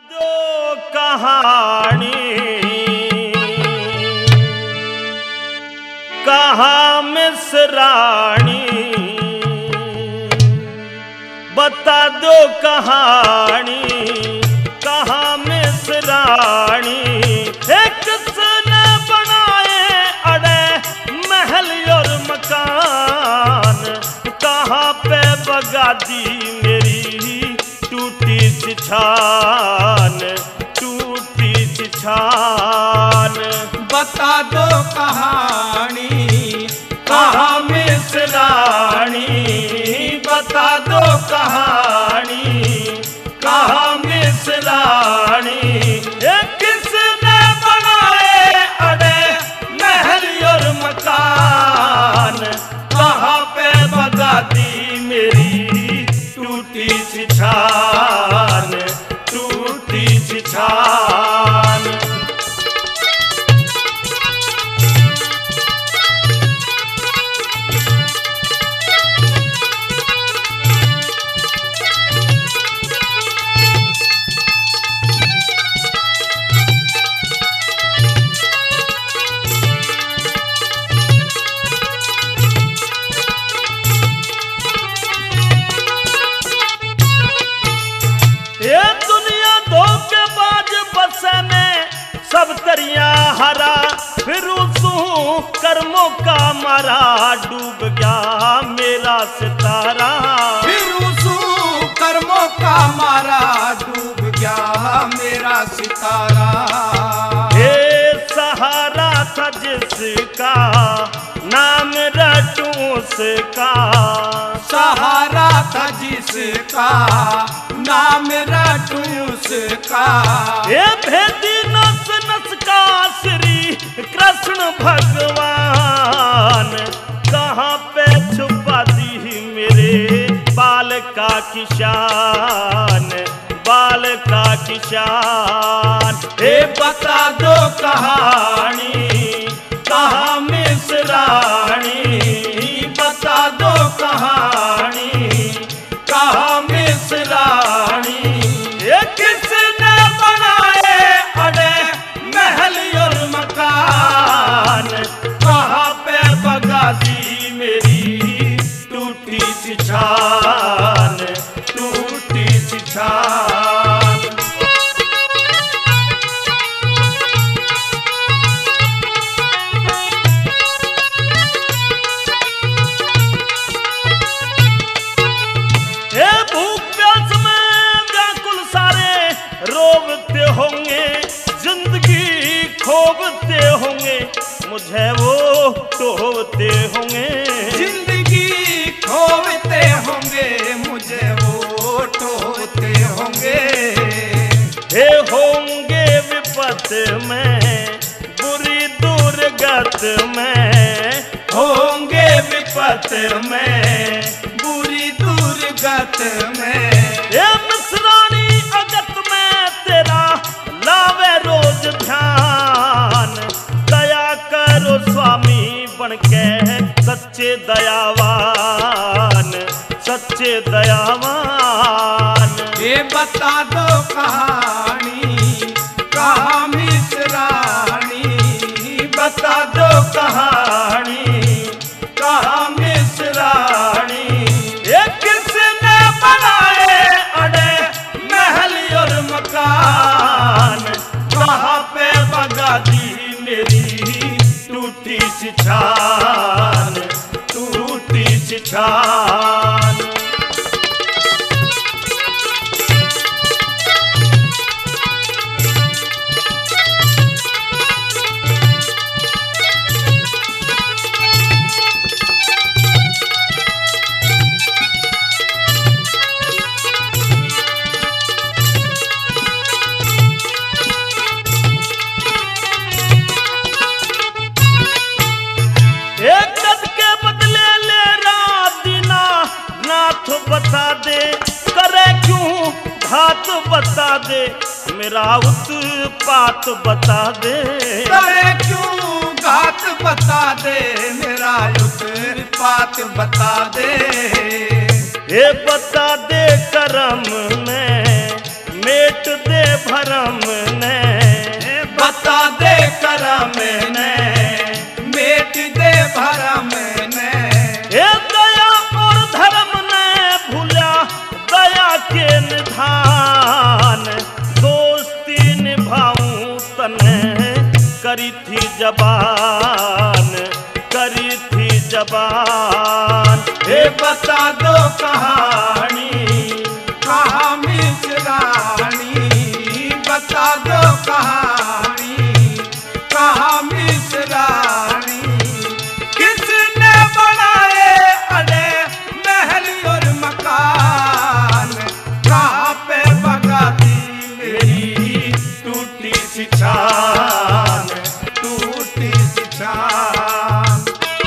दो कहानी कहाँ मिसरानी, बता दो कहानी कहाँ मिसरानी। किसने बनाए अड़े महल और मकान, कहाँ पे बगादी मेरी टूटी सी छान, टूटी सी छान। बता दो कहानी कहाँ मिसरानी, बता दो कहानी कहाँ मिसरानी। किसने बनाए अड़े महल और मकान, कहाँ पे बगादी मेरी टूटी सी छान, टूटी सी छान। ये दुनिया धोखेबाज बसे में सब दरिया हरा, फिर उसू कर्मों का मारा डूब गया मेरा सितारा। फिर उसू कर्मों का मारा डूब गया मेरा सितारा। ये सहारा था जिसका नाम रटूं उसका, सहारा था जिसका नाम रटूं उसका। ये भेदी नस नस का श्री कृष्ण भगवान, कहाँ पे छुपा दी मेरे बाल का किशान, बाल का किशान। हे बता दो कहानी कहाँ मिसरानी, बता दो कहानी कहाँ मिसरानी। ये किसने बनाए अड़े महल और मकान, कहाँ पे बगादी मेरी टूटी सी छान, टूटी सी छान। हे भूख प्यास में व्याकुल सारे रोवते होंगे, जिंदगी खोवते होंगे, मुझे वो टोहते होंगे। जिंदगी खोवते होंगे, मुझे वो टोहते होंगे। हे होंगे विपत में बुरी दुर्गत में, होंगे विपत में बुरी दुर्गत में। ये मिसरानी अगत में तेरा लावे रोज ध्यान, दया करो स्वामी बनके सच्चे दयावान, सच्चे दयावान। ये बता दो कहानी कहाँ मिसरानी, बता दो कहानी कहाँ मिसरानी। ये किसने बनाए अड़े महल और मकान, कहाँ पे बगादी मेरी टूटी सी छान, टूटी सी छान। एक दस के बदले ले रात दीना नाथ बता दे, करे क्यों घात बता दे, मेरा उत्पात बता दे। करे क्यों घात बता दे, मेरा उत्पात बता दे। ये बता दे करम में मेट दे भरम ने, बता दे करम ने, मेट दे भरम ने। ये दया और धर्म ने भूला दया के निधान, दोस्ती निभाऊं तने करी थी जबान, करी थी जबान। हे बता दो कहानी कहाँ मिसरानी, बता दो कहानी कहाँ मिसरानी। किसने बनाए अड़े महल और मकान, कहाँ पे बगाती मेरी टूटी सी छान, टूटी सी छान।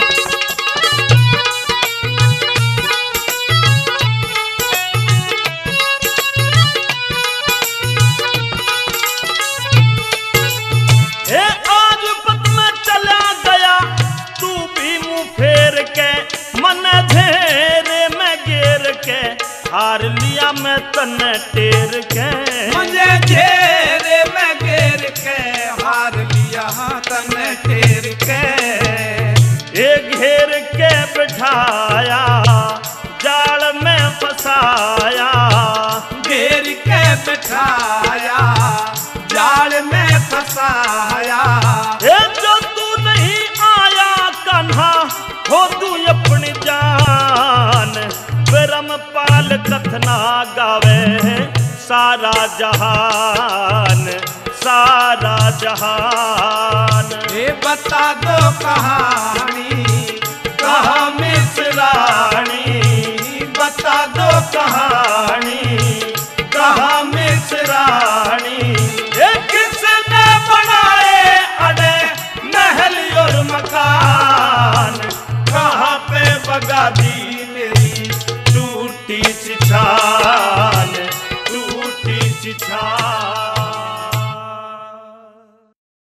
हे आज पत में चला गया तू भी मुंह फेर के, मन घेरे में घेर के हार लिया मैं तने टेर के। मुझे घेरे में घेर के हार लिया तने टेर के। ये घेर के बिठाया जाल में फसाया, घेर के बिठाया जाल में फसाया। ये जो तू नहीं आया कान्हा हो तू अपनी जान, ब्रह्म पाल कथना गावे सारा जहान, सारा जहान। ये बता दो कहानी कहाँ मिसरानी, बता दो कहानी कहाँ मिसरानी। ये किसने बनाए अड़े महल और मकान, कहाँ पे बगा दी मेरी टूटी सी छान।